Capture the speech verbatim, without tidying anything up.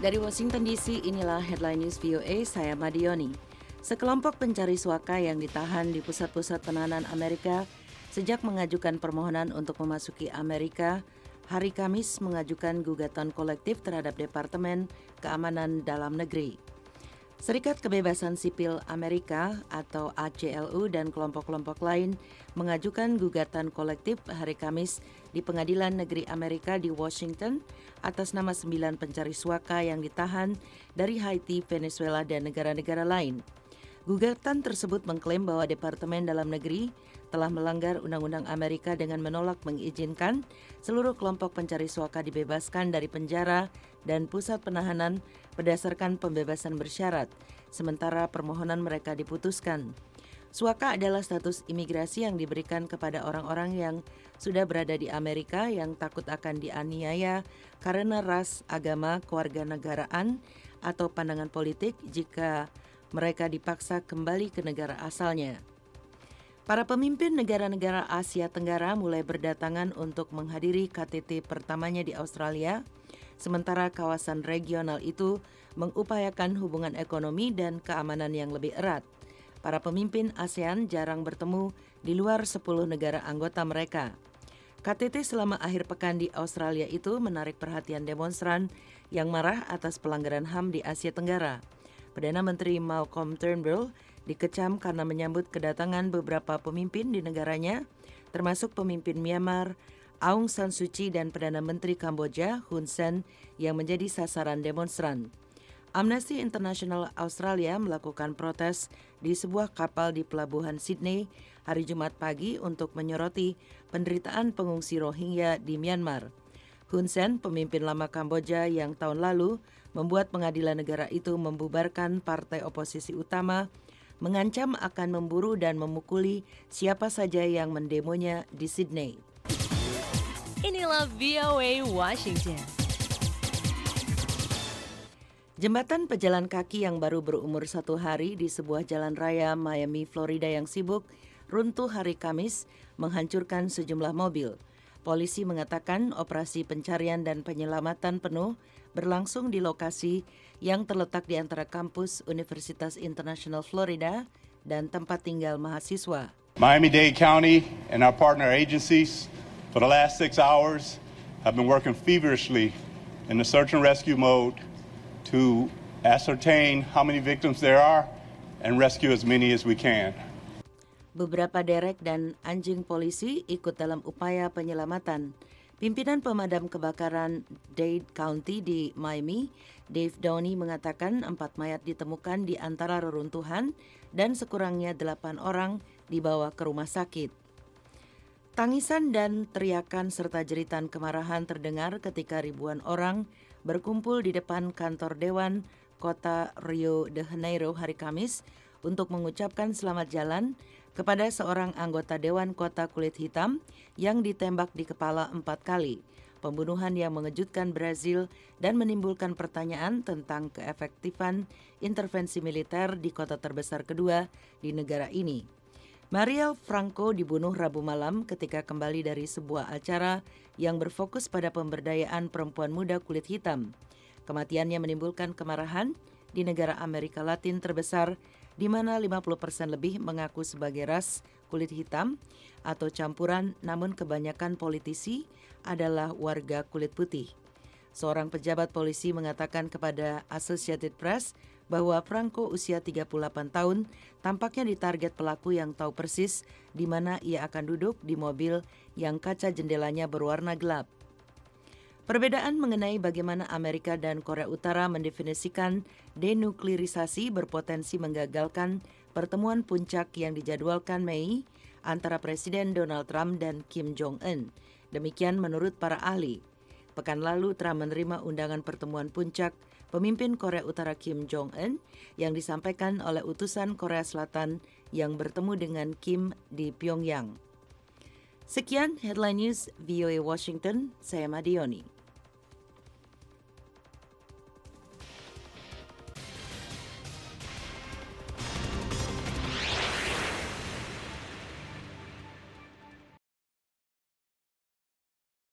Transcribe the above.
Dari Washington D C, inilah Headline News V O A, saya Madioni. Sekelompok pencari suaka yang ditahan di pusat-pusat penahanan Amerika sejak mengajukan permohonan untuk memasuki Amerika, hari Kamis mengajukan gugatan kolektif terhadap Departemen Keamanan Dalam Negeri. Serikat Kebebasan Sipil Amerika atau A C L U dan kelompok-kelompok lain mengajukan gugatan kolektif hari Kamis di Pengadilan Negeri Amerika di Washington atas nama sembilan pencari suaka yang ditahan dari Haiti, Venezuela, dan negara-negara lain. Gugatan tersebut mengklaim bahwa Departemen Dalam Negeri telah melanggar Undang-Undang Amerika dengan menolak mengizinkan seluruh kelompok pencari suaka dibebaskan dari penjara dan pusat penahanan berdasarkan pembebasan bersyarat, sementara permohonan mereka diputuskan. Suaka adalah status imigrasi yang diberikan kepada orang-orang yang sudah berada di Amerika yang takut akan dianiaya karena ras, agama, kewarganegaraan, atau pandangan politik jika mereka dipaksa kembali ke negara asalnya. Para pemimpin negara-negara Asia Tenggara mulai berdatangan untuk menghadiri K T T pertamanya di Australia, sementara kawasan regional itu mengupayakan hubungan ekonomi dan keamanan yang lebih erat. Para pemimpin ASEAN jarang bertemu di luar sepuluh negara anggota mereka. K T T selama akhir pekan di Australia itu menarik perhatian demonstran yang marah atas pelanggaran H A M di Asia Tenggara. Perdana Menteri Malcolm Turnbull dikecam karena menyambut kedatangan beberapa pemimpin di negaranya, termasuk pemimpin Myanmar, Aung San Suu Kyi, dan Perdana Menteri Kamboja, Hun Sen, yang menjadi sasaran demonstran. Amnesty International Australia melakukan protes di sebuah kapal di pelabuhan Sydney hari Jumat pagi untuk menyoroti penderitaan pengungsi Rohingya di Myanmar. Hun Sen, pemimpin lama Kamboja yang tahun lalu membuat pengadilan negara itu membubarkan partai oposisi utama, mengancam akan memburu dan memukuli siapa saja yang mendemonya di Sydney. Inilah V O A Washington. Jembatan pejalan kaki yang baru berumur satu hari di sebuah jalan raya Miami, Florida yang sibuk runtuh hari Kamis menghancurkan sejumlah mobil. Polisi mengatakan operasi pencarian dan penyelamatan penuh berlangsung di lokasi yang terletak di antara kampus Universitas International Florida dan tempat tinggal mahasiswa. Miami-Dade County and our partner agencies for the last six hours have been working feverishly in the search and rescue mode to ascertain how many victims there are and rescue as many as we can. Beberapa derek dan anjing polisi ikut dalam upaya penyelamatan. Pimpinan pemadam kebakaran Dade County di Miami, Dave Downey, mengatakan empat mayat ditemukan di antara reruntuhan dan sekurangnya delapan orang dibawa ke rumah sakit. Tangisan dan teriakan serta jeritan kemarahan terdengar ketika ribuan orang berkumpul di depan kantor Dewan Kota Rio de Janeiro hari Kamis untuk mengucapkan selamat jalan kepada seorang anggota Dewan Kota kulit hitam yang ditembak di kepala empat kali. Pembunuhan yang mengejutkan Brazil dan menimbulkan pertanyaan tentang keefektifan intervensi militer di kota terbesar kedua di negara ini. Marielle Franco dibunuh Rabu malam ketika kembali dari sebuah acara yang berfokus pada pemberdayaan perempuan muda kulit hitam. Kematiannya menimbulkan kemarahan di negara Amerika Latin terbesar, di mana lima puluh persen lebih mengaku sebagai ras kulit hitam atau campuran, namun kebanyakan politisi adalah warga kulit putih. Seorang pejabat polisi mengatakan kepada Associated Press bahwa Franco usia tiga puluh delapan tahun tampaknya ditarget pelaku yang tahu persis di mana ia akan duduk di mobil yang kaca jendelanya berwarna gelap. Perbedaan mengenai bagaimana Amerika dan Korea Utara mendefinisikan denuklirisasi berpotensi menggagalkan pertemuan puncak yang dijadwalkan Mei antara Presiden Donald Trump dan Kim Jong-un. Demikian menurut para ahli. Pekan lalu Trump menerima undangan pertemuan puncak pemimpin Korea Utara Kim Jong-un yang disampaikan oleh utusan Korea Selatan yang bertemu dengan Kim di Pyongyang. Sekian Headline News V O A Washington, saya Madioni.